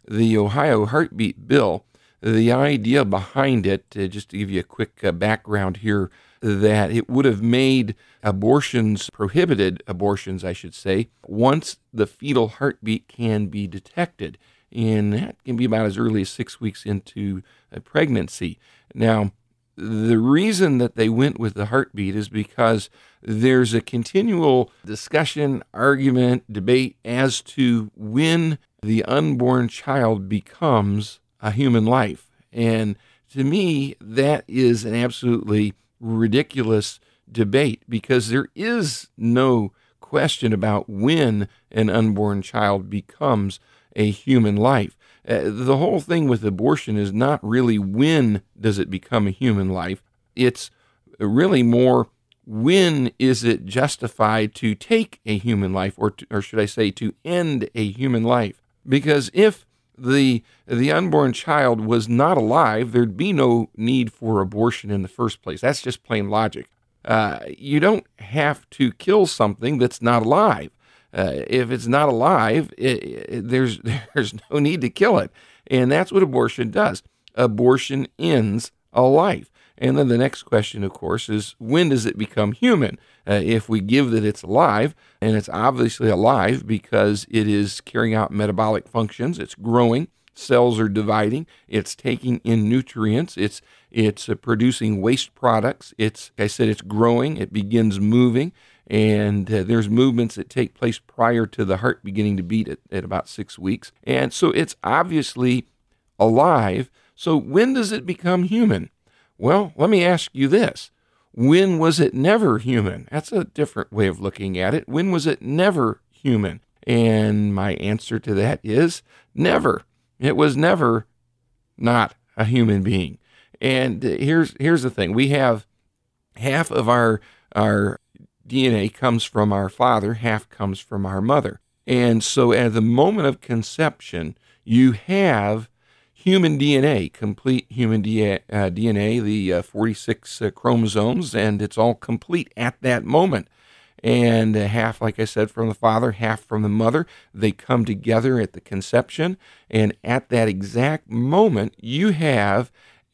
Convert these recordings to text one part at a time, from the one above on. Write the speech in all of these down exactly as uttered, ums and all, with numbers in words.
the Ohio Heartbeat Bill, the idea behind it, uh, just to give you a quick uh, background here, that it would have made abortions, prohibited abortions, I should say, once the fetal heartbeat can be detected. And that can be about as early as six weeks into a pregnancy. Now, the reason that they went with the heartbeat is because there's a continual discussion, argument, debate as to when the unborn child becomes a human life. And to me, that is an absolutely ridiculous debate, because there is no question about when an unborn child becomes a human life. Uh, the whole thing with abortion is not really when does it become a human life. It's really more when is it justified to take a human life, or to, or should I say to end a human life? Because if the the unborn child was not alive, there'd be no need for abortion in the first place. That's just plain logic. Uh, you don't have to kill something that's not alive. Uh, if it's not alive, it, it, there's there's no need to kill it. And that's what abortion does. Abortion ends a life. And then the next question, of course, is when does it become human? Uh, if we give that it's alive, and it's obviously alive because it is carrying out metabolic functions, it's growing, cells are dividing, it's taking in nutrients, it's it's uh, producing waste products, it's, like I said, it's growing, it begins moving, and uh, there's movements that take place prior to the heart beginning to beat at, at about six weeks. And so it's obviously alive. So when does it become human? Well, let me ask you this. When was it never human? That's a different way of looking at it. When was it never human? And my answer to that is never. It was never not a human being. And here's here's the thing. We have half of our our D N A comes from our father, half comes from our mother. And so at the moment of conception, you have human D N A, complete human D N A, uh, D N A the uh, forty-six uh, chromosomes, and it's all complete at that moment. And uh, half, like I said, from the father, half from the mother. They come together at the conception, and at that exact moment, you have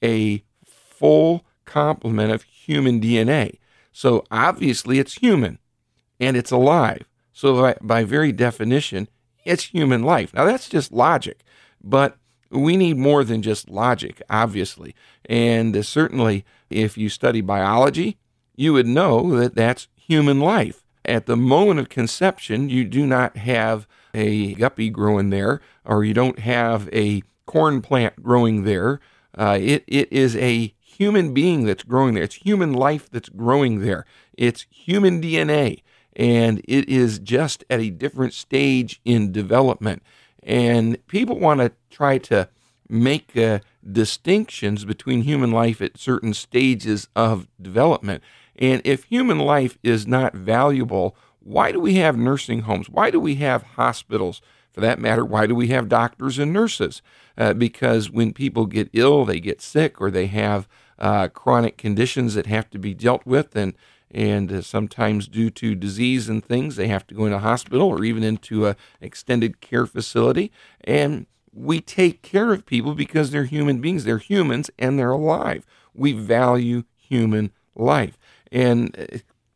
a full complement of human D N A. So obviously it's human, and it's alive. So by, by very definition, it's human life. Now that's just logic, but we need more than just logic, obviously. And uh, certainly, if you study biology, you would know that that's human life. At the moment of conception, you do not have a guppy growing there, or you don't have a corn plant growing there. Uh, it it is a human being that's growing there. It's human life that's growing there. It's human D N A, and it is just at a different stage in development. And people want to try to make uh, distinctions between human life at certain stages of development. And if human life is not valuable, why do we have nursing homes? Why do we have hospitals? For that matter, why do we have doctors and nurses? Uh, because when people get ill, they get sick, or they have uh, chronic conditions that have to be dealt with, and And uh, sometimes due to disease and things, they have to go into a hospital or even into an extended care facility. And we take care of people because they're human beings. They're humans and they're alive. We value human life. And uh,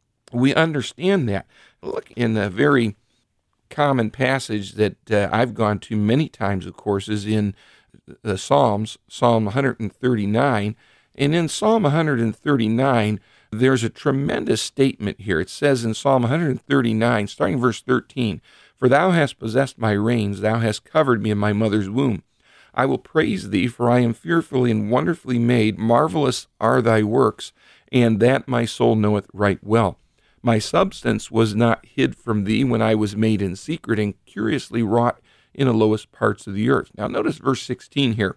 we understand that. Look, in a very common passage that uh, I've gone to many times, of course, is in the Psalms, Psalm one thirty-nine. And in Psalm one thirty-nine, there's a tremendous statement here. It says in Psalm one thirty-nine, starting verse thirteen, "For thou hast possessed my reins, thou hast covered me in my mother's womb. I will praise thee, for I am fearfully and wonderfully made. Marvelous are thy works, and that my soul knoweth right well. My substance was not hid from thee when I was made in secret, and curiously wrought in the lowest parts of the earth." Now notice verse sixteen here.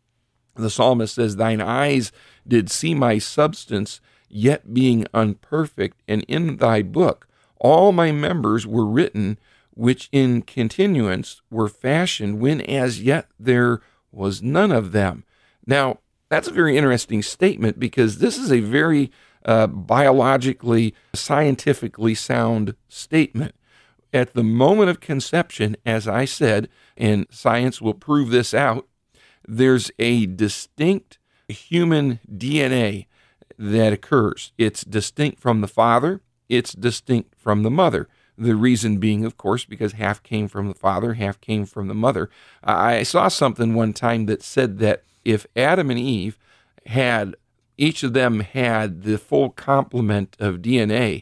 The psalmist says, "Thine eyes did see my substance, yet being unperfect, and in thy book all my members were written, which in continuance were fashioned, when as yet there was none of them." Now, that's a very interesting statement, because this is a very uh, biologically, scientifically sound statement. at the moment of conception, as I said, and science will prove this out, there's a distinct human D N A that occurs. It's distinct from the father. It's distinct from the mother. The reason being, of course, because half came from the father, half came from the mother. I saw something one time that said that if Adam and Eve had, each of them had the full complement of D N A,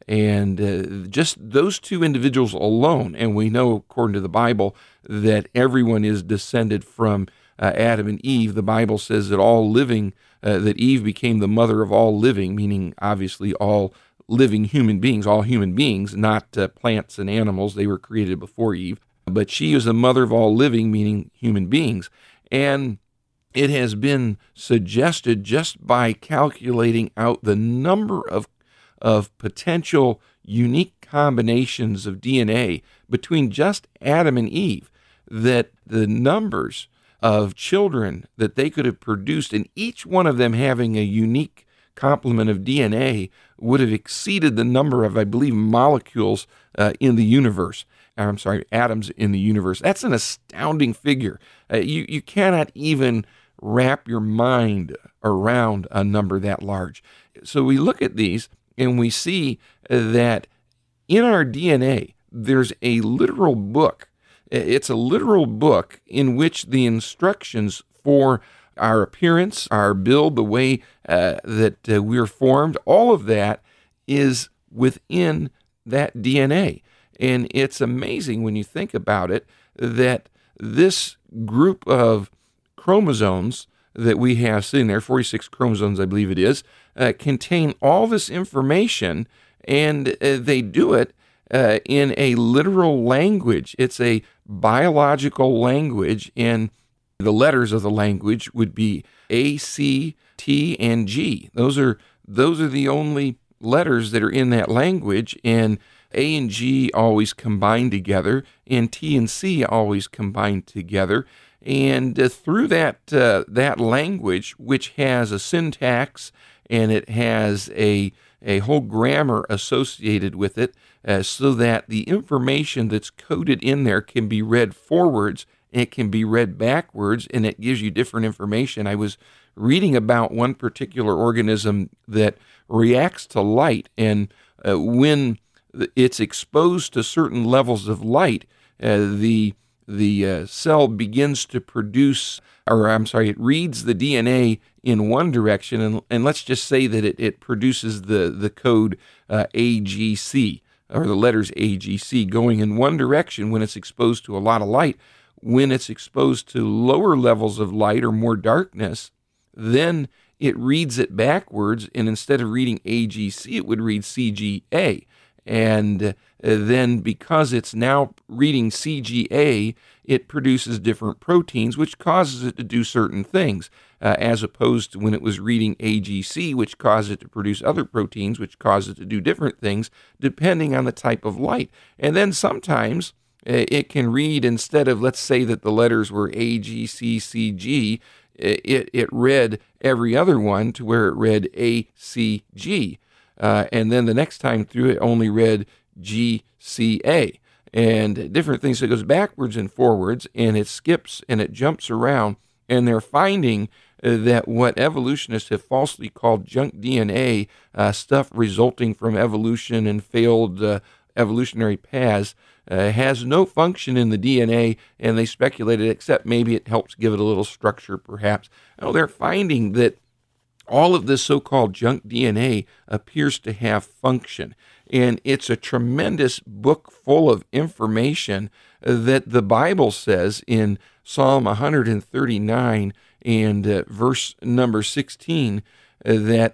and uh, just those two individuals alone, and we know, according to the Bible, that everyone is descended from uh, Adam and Eve. The Bible says that all living, uh, that Eve became the mother of all living, meaning obviously all living human beings, all human beings, not uh, plants and animals. They were created before Eve. But she is the mother of all living, meaning human beings. And it has been suggested just by calculating out the number of of potential unique combinations of D N A between just Adam and Eve, that the numbers of children that they could have produced, and each one of them having a unique complement of D N A, would have exceeded the number of, I believe, molecules uh, in the universe. I'm sorry, atoms in the universe. That's an astounding figure. Uh, you, you cannot even wrap your mind around a number that large. So we look at these, and we see that in our D N A, there's a literal book. It's a literal book in which the instructions for our appearance, our build, the way uh, that uh, we're formed, all of that is within that D N A. And it's amazing when you think about it that this group of chromosomes that we have sitting there, forty-six chromosomes, I believe it is, uh, contain all this information, and uh, they do it uh, in a literal language. It's a biological language, and the letters of the language would be A, C, T, and G. Those are those are the only letters that are in that language, and A and G always combine together, and T and C always combine together. And uh, through that uh, that language, which has a syntax and it has a a whole grammar associated with it, uh, so that the information that's coded in there can be read forwards, and it can be read backwards, and it gives you different information. I was reading about one particular organism that reacts to light, and uh, when it's exposed to certain levels of light, uh, the the uh, cell begins to produce, or I'm sorry, it reads the D N A in one direction, and, and let's just say that it, it produces the, the code uh, A G C, or the letters A G C, going in one direction when it's exposed to a lot of light. When it's exposed to lower levels of light or more darkness, then it reads it backwards, and instead of reading A G C, it would read C G A. And uh, then because it's now reading C G A, it produces different proteins, which causes it to do certain things, uh, as opposed to when it was reading A G C, which caused it to produce other proteins, which caused it to do different things, depending on the type of light. And then sometimes uh, it can read, instead of, let's say that the letters were A, G, C, C, G, it, it read every other one to where it read A, C, G. Uh, and then the next time through, it only read G C A, and different things. So it goes backwards and forwards, and it skips and it jumps around, and they're finding uh, that what evolutionists have falsely called junk D N A, uh, stuff resulting from evolution and failed uh, evolutionary paths, uh, has no function in the D N A, and they speculated, except maybe it helps give it a little structure, perhaps. Oh, they're finding that all of this so-called junk D N A appears to have function, and it's a tremendous book full of information that the Bible says in Psalm one thirty-nine and uh, verse number sixteen, uh, that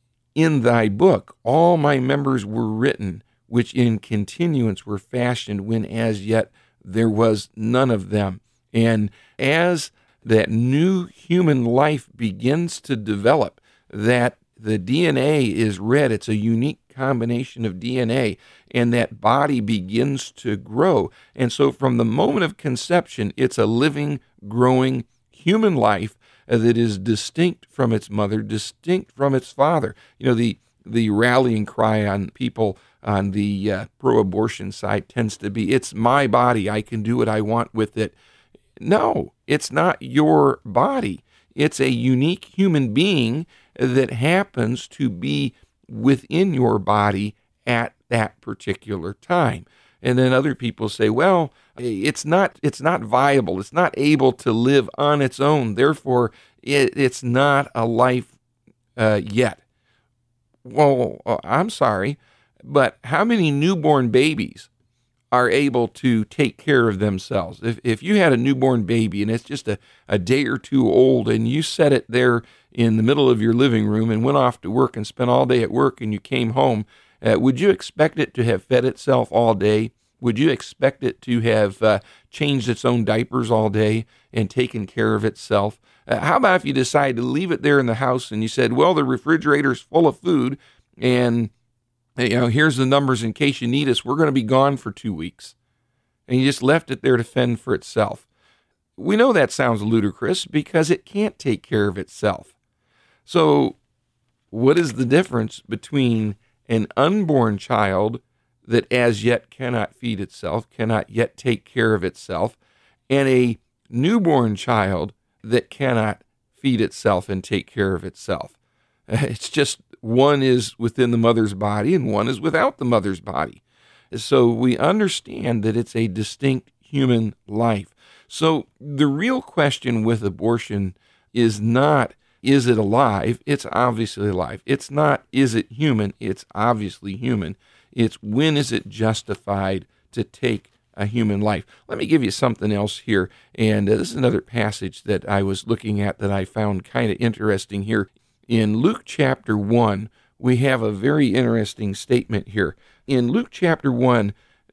in thy book all my members were written, which in continuance were fashioned, when as yet there was none of them. And as that new human life begins to develop, that the D N A is read, it's a unique combination of D N A, and that body begins to grow. And so from the moment of conception, it's a living, growing human life that is distinct from its mother, distinct from its father. You know, the the rallying cry on people on the uh, pro-abortion side tends to be, it's my body, I can do what I want with it. No, it's not your body. It's a unique human being that happens to be within your body at that particular time. And then other people say, well, it's not it's not viable. It's not able to live on its own. Therefore, it, it's not a life uh, yet. Well, uh, I'm sorry, but how many newborn babies are able to take care of themselves? If if you had a newborn baby and it's just a, a day or two old and you set it there in the middle of your living room and went off to work and spent all day at work and you came home, uh, would you expect it to have fed itself all day? Would you expect it to have uh, changed its own diapers all day and taken care of itself? Uh, how about if you decide to leave it there in the house and you said, well, the refrigerator's full of food and, you know, here's the numbers in case you need us. We're going to be gone for two weeks. And you just left it there to fend for itself. We know that sounds ludicrous because it can't take care of itself. So what is the difference between an unborn child that as yet cannot feed itself, cannot yet take care of itself, and a newborn child that cannot feed itself and take care of itself? It's just one is within the mother's body and one is without the mother's body. So we understand that it's a distinct human life. So the real question with abortion is not, is it alive? It's obviously alive. It's not, is it human? It's obviously human. It's when is it justified to take a human life? Let me give you something else here. And uh, this is another passage that I was looking at that I found kind of interesting here. In Luke chapter one, we have a very interesting statement here. In Luke chapter one,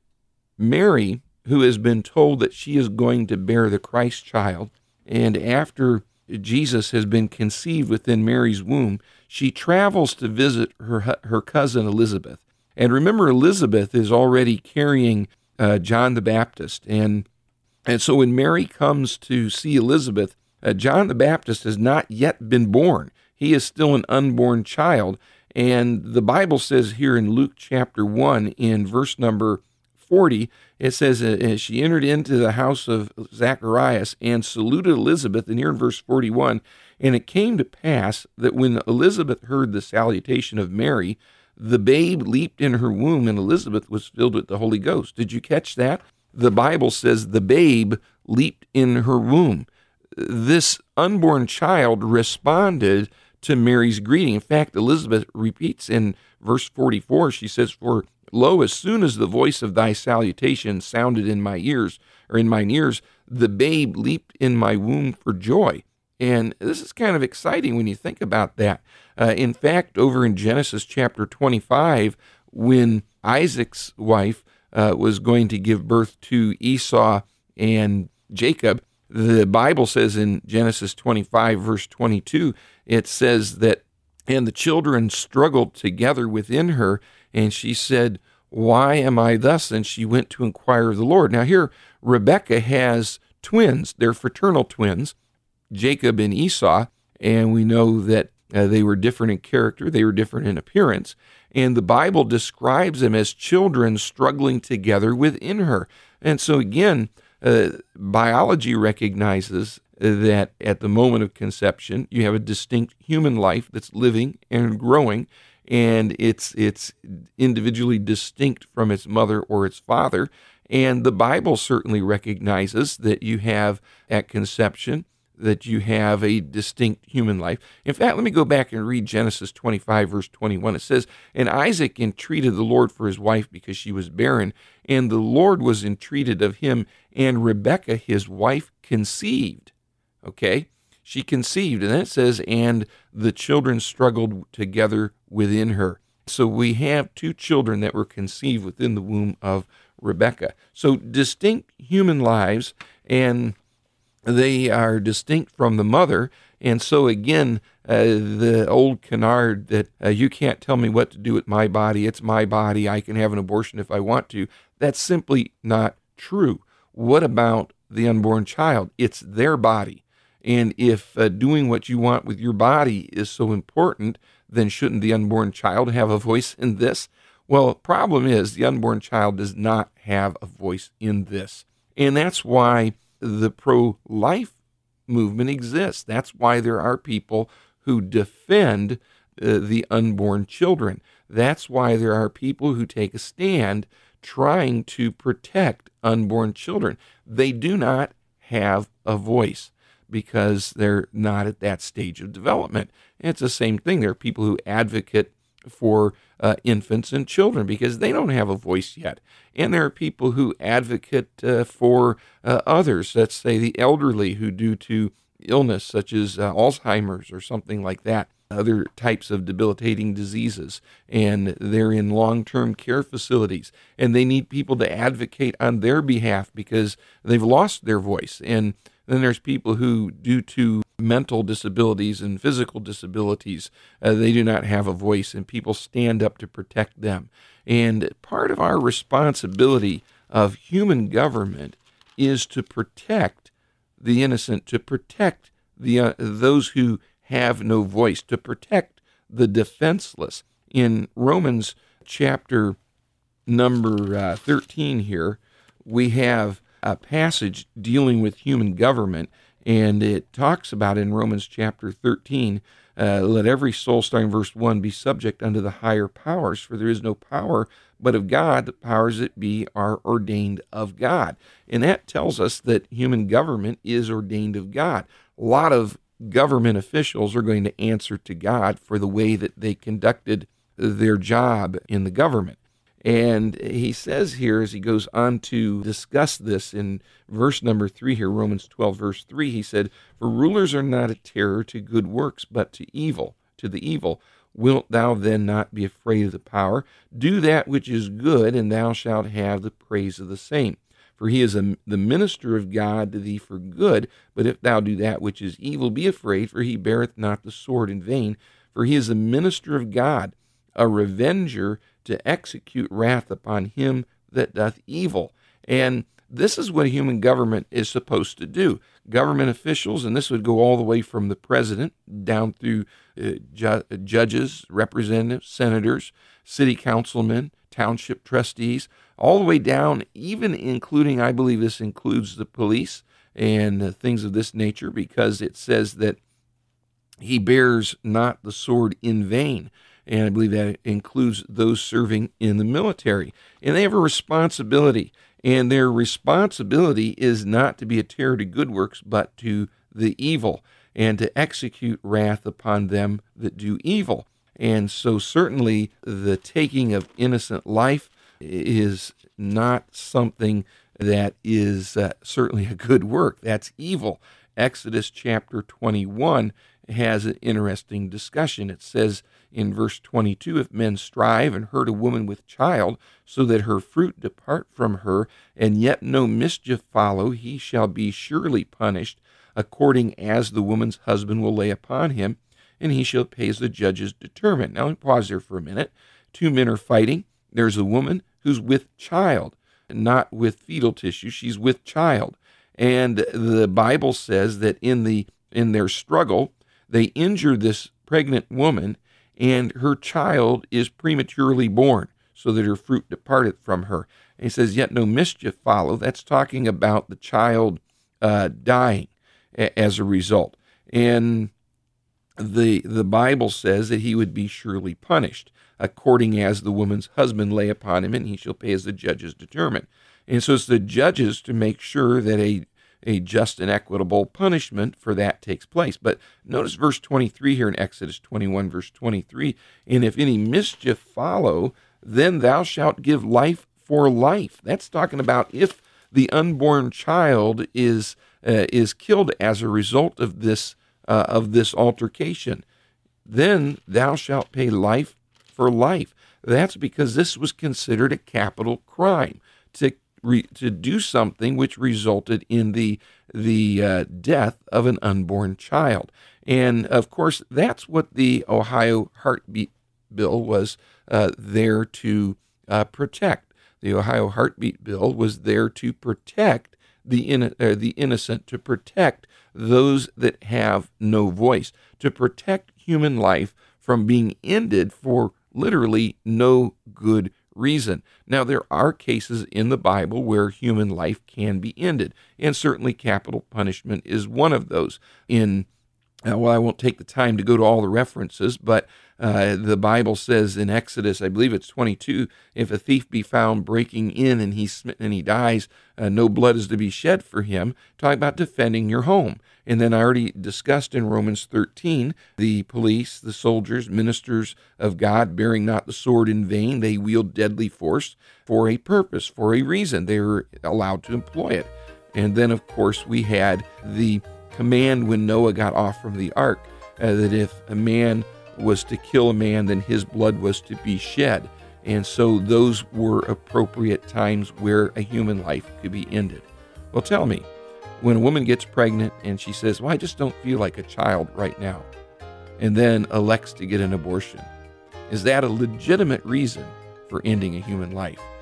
Mary, who has been told that she is going to bear the Christ child, and after Jesus has been conceived within Mary's womb, she travels to visit her, her cousin Elizabeth. And remember, Elizabeth is already carrying uh, John the Baptist. And, and so when Mary comes to see Elizabeth, uh, John the Baptist has not yet been born. He is still an unborn child. And the Bible says here in Luke chapter one, in verse number forty, it says, as she entered into the house of Zacharias and saluted Elizabeth, and here in verse forty-one, and it came to pass that when Elizabeth heard the salutation of Mary, the babe leaped in her womb, and Elizabeth was filled with the Holy Ghost. Did you catch that? The Bible says the babe leaped in her womb. This unborn child responded to Mary's greeting. In fact, Elizabeth repeats in verse forty-four, she says, for lo, as soon as the voice of thy salutation sounded in my ears, or in mine ears, the babe leaped in my womb for joy. And this is kind of exciting when you think about that. Uh, in fact, over in Genesis chapter twenty-five, when Isaac's wife uh, was going to give birth to Esau and Jacob, the Bible says in Genesis twenty-five, verse twenty-two, it says that, and the children struggled together within her, and she said, why am I thus? And she went to inquire of the Lord. Now here, Rebekah has twins. They're fraternal twins, Jacob and Esau, and we know that uh, they were different in character, they were different in appearance, and the Bible describes them as children struggling together within her. And so again, uh, biology recognizes that at the moment of conception, you have a distinct human life that's living and growing, and it's it's individually distinct from its mother or its father. And the Bible certainly recognizes that you have at conception, that you have a distinct human life. In fact, let me go back and read Genesis twenty-five, verse twenty-one. It says, and Isaac entreated the Lord for his wife because she was barren, and the Lord was entreated of him, and Rebekah, his wife, conceived. Okay? She conceived, and then it says, and the children struggled together within her. So we have two children that were conceived within the womb of Rebekah. So distinct human lives, and they are distinct from the mother. And so again, uh, the old canard that uh, you can't tell me what to do with my body, it's my body, I can have an abortion if I want to, that's simply not true. What about the unborn child? It's their body. And if uh, doing what you want with your body is so important, then shouldn't the unborn child have a voice in this? Well, the problem is the unborn child does not have a voice in this. And that's why the pro-life movement exists. That's why there are people who defend uh, the unborn children. That's why there are people who take a stand trying to protect unborn children. They do not have a voice because they're not at that stage of development. And it's the same thing. There are people who advocate for uh, infants and children because they don't have a voice yet. And there are people who advocate uh, for uh, others, let's say the elderly, who due to illness such as uh, Alzheimer's or something like that, other types of debilitating diseases, and they're in long-term care facilities, and they need people to advocate on their behalf because they've lost their voice. And then there's people who, due to mental disabilities and physical disabilities, uh, they do not have a voice, and people stand up to protect them. And part of our responsibility of human government is to protect the innocent, to protect the uh, those who have no voice, to protect the defenseless. In Romans chapter number uh, thirteen here, we have a passage dealing with human government, and it talks about in Romans chapter thirteen, uh, let every soul, starting verse one, be subject unto the higher powers, for there is no power but of God. The powers that be are ordained of God. And that tells us that human government is ordained of God. A lot of government officials are going to answer to God for the way that they conducted their job in the government. And he says here, as he goes on to discuss this in verse number three here, Romans twelve, verse three, he said, for rulers are not a terror to good works, but to evil, to the evil. Wilt thou then not be afraid of the power? Do that which is good, and thou shalt have the praise of the same. For he is a, the minister of God to thee for good. But if thou do that which is evil, be afraid, for he beareth not the sword in vain. For he is a minister of God, a revenger to execute wrath upon him that doth evil. And this is what human government is supposed to do. Government officials, and this would go all the way from the president down through uh, ju- judges, representatives, senators, city councilmen, township trustees, all the way down, even including, I believe this includes the police and uh, things of this nature, because it says that he bears not the sword in vain. And I believe that includes those serving in the military. And they have a responsibility. And their responsibility is not to be a terror to good works, but to the evil, and to execute wrath upon them that do evil. And so certainly the taking of innocent life is not something that is uh, certainly a good work. That's evil. Exodus chapter twenty-one has an interesting discussion. It says in verse twenty-two, if men strive and hurt a woman with child, so that her fruit depart from her, and yet no mischief follow, he shall be surely punished, according as the woman's husband will lay upon him, and he shall pay as the judges determine. Now, let me pause there for a minute. Two men are fighting. There's a woman who's with child, not with fetal tissue. She's with child. And the Bible says that in the in their struggle, they injure this pregnant woman, and her child is prematurely born, so that her fruit departeth from her. And he says, yet no mischief follow. That's talking about the child uh, dying a- as a result. And the the Bible says that he would be surely punished, according as the woman's husband lay upon him, and he shall pay as the judges determine. And so it's the judges to make sure that a a just and equitable punishment for that takes place. But notice verse twenty-three here in Exodus twenty-one, verse twenty-three, and if any mischief follow, then thou shalt give life for life. That's talking about if the unborn child is uh, is killed as a result of this uh, of this altercation, then thou shalt pay life for life. That's because this was considered a capital crime, to re, to do something which resulted in the the uh, death of an unborn child. And of course, that's what the Ohio Heartbeat Bill was uh, there to uh, protect. The Ohio Heartbeat Bill was there to protect the in, uh, the innocent, to protect those that have no voice, to protect human life from being ended for literally no good reason. Now, there are cases in the Bible where human life can be ended, and certainly capital punishment is one of those. In Uh, well, I won't take the time to go to all the references, but uh, the Bible says in Exodus, I believe it's twenty-two, if a thief be found breaking in and he's smitten and he dies, uh, no blood is to be shed for him. Talk about defending your home. And then I already discussed in Romans thirteen, the police, the soldiers, ministers of God, bearing not the sword in vain, they wield deadly force for a purpose, for a reason. They were allowed to employ it. And then, of course, we had the command when Noah got off from the ark, uh, that if a man was to kill a man, then his blood was to be shed. And so those were appropriate times where a human life could be ended. Well, tell me, when a woman gets pregnant and she says, well, I just don't feel like a child right now, and then elects to get an abortion, is that a legitimate reason for ending a human life?